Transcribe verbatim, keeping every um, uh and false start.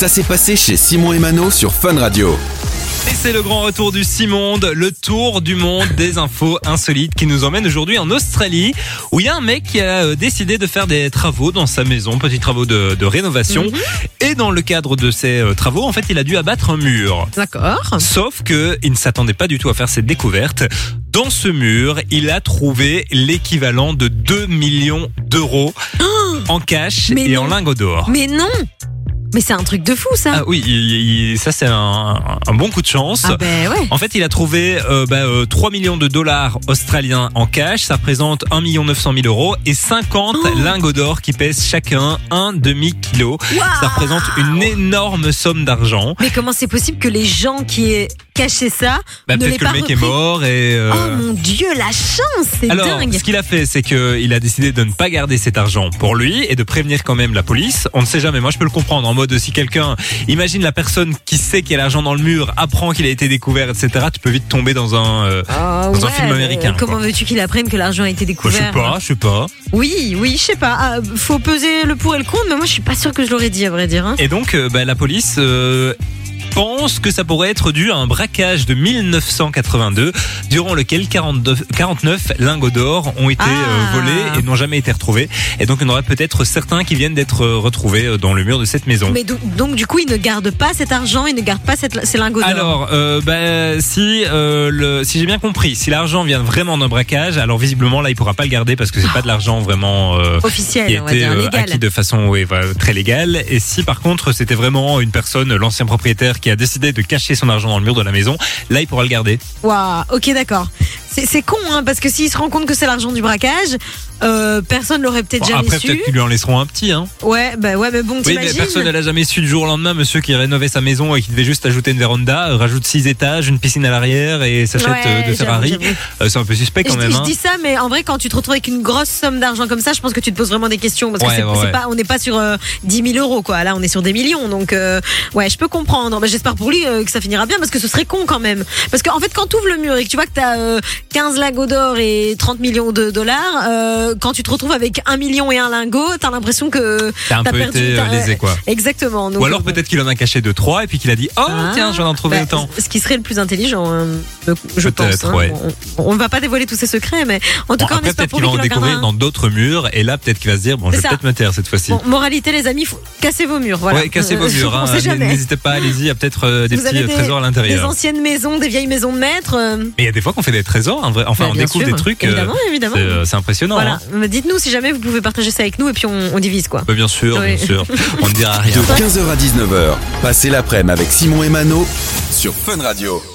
Ça s'est passé chez Simon et Mano sur Fun Radio. Et c'est le grand retour du Simonde, le tour du monde des infos insolites qui nous emmène aujourd'hui en Australie où il y a un mec qui a décidé de faire des travaux dans sa maison, petits travaux de, de rénovation. Mm-hmm. Et dans le cadre de ces travaux, en fait, il a dû abattre un mur. D'accord. Sauf que il ne s'attendait pas du tout à faire cette découverte. Dans ce mur, il a trouvé l'équivalent de deux millions d'euros oh en cash et non. en lingots d'or. Mais non! Mais c'est un truc de fou, ça. Ah oui, il, il, ça c'est un, un bon coup de chance. Ah ben ouais. En fait, il a trouvé euh, bah, euh, trois millions de dollars australiens en cash. Ça représente un million neuf cent mille euros et cinquante oh. lingots d'or qui pèsent chacun un demi-kilo. Wow. Ça représente une énorme somme d'argent. Mais comment c'est possible que les gens qui aient caché ça bah, ne peut-être l'aient que pas le mec repris. est mort et... Euh... Oh mon Dieu, la chance, c'est Alors, dingue. ce qu'il a fait, c'est qu'il a décidé de ne pas garder cet argent pour lui et de prévenir quand même la police. On ne sait jamais, moi je peux le comprendre, en mode si quelqu'un... Imagine la personne qui sait qu'il y a l'argent dans le mur, apprend qu'il a été découvert, et cetera. Tu peux vite tomber dans un, euh, oh, dans ouais, un film américain. Comment quoi. veux-tu qu'il apprenne que l'argent a été découvert? Je sais pas, je sais pas. Oui, oui, je sais pas. Ah, faut peser le pour et le contre, mais moi je suis pas sûre que je l'aurais dit, à vrai dire. Hein. Et donc, euh, bah, la police... Euh, pense que ça pourrait être dû à un braquage de mille neuf cent quatre-vingt-deux durant lequel quarante-deux, quarante-neuf lingots d'or ont été ah. euh, volés et n'ont jamais été retrouvés. Et donc il y en aurait peut-être certains qui viennent d'être retrouvés dans le mur de cette maison. Mais do- donc du coup ils ne gardent pas cet argent, ils ne gardent pas cette, ces lingots d'or. Alors euh, bah, si euh, le, si j'ai bien compris, si l'argent vient vraiment d'un braquage, alors visiblement là il pourra pas le garder parce que c'est oh. pas de l'argent vraiment euh, officiel, qui a on été va dire, euh, légal. acquis de façon ouais, ouais, très légale. Et si par contre c'était vraiment une personne, l'ancien propriétaire qui a décidé de cacher son argent dans le mur de la maison, là il pourra le garder. Waouh, ok d'accord. C'est, c'est con hein, parce que s'il se rend compte que c'est l'argent du braquage, euh, personne l'aurait peut-être bon, jamais après, su. Après peut-être qu'ils lui en laisseront un petit hein. Ouais, bah ouais, mais bon, oui, t'imagines. Mais personne ne l'a jamais su du jour au lendemain, monsieur qui rénovait sa maison et qui devait juste ajouter une véranda, euh, rajoute six étages, une piscine à l'arrière et s'achète ouais, euh, de Ferrari. Euh, c'est un peu suspect quand je, même. Je hein. dis ça, mais en vrai, quand tu te retrouves avec une grosse somme d'argent comme ça, je pense que tu te poses vraiment des questions parce que ouais, c'est, ouais, c'est ouais. pas, on n'est pas sur euh, dix mille euros quoi. Là, on est sur des millions, donc euh, ouais, je peux comprendre. Mais j'espère pour lui euh, que ça finira bien parce que ce serait con quand même. Parce qu'en fait, quand tu ouvres le mur et que tu vois que t'as euh, quinze lingots d'or et trente millions de dollars, euh, quand tu te retrouves avec un million et un lingot, t'as l'impression que t'as un t'as peu perdu, été t'as, lésé quoi. Exactement. Donc, ou alors euh, peut-être qu'il en a caché deux trois et puis qu'il a dit oh ah, tiens j'en ai trouvé bah, autant. Ce qui serait le plus intelligent, hein, je peut-être, pense. Hein. Ouais. On, on va pas dévoiler tous ses secrets, mais en tout bon, cas après, on espère peut-être pour qu'il lui va en qu'il découvrir dans d'autres murs et là peut-être qu'il va se dire bon c'est je vais ça. peut-être me taire cette fois-ci. Bon, moralité les amis, faut cassez vos murs, voilà. Ouais, cassez vos murs. Hein. N'hésitez pas, allez-y, il y a peut-être euh, des Vous petits avez des, trésors à l'intérieur. Des anciennes maisons, des vieilles maisons de maître. Euh... Mais il y a des fois qu'on fait des trésors, hein, enfin bah, on découvre sûr. des trucs. Évidemment, euh, évidemment. C'est, c'est impressionnant. Voilà. Hein. Dites-nous si jamais vous pouvez partager ça avec nous et puis on, on divise quoi. Bah, bien sûr, oui. bien sûr. On ne dira rien. De quinze heures à dix-neuf heures, passez l'après-midi avec Simon et Mano sur Fun Radio.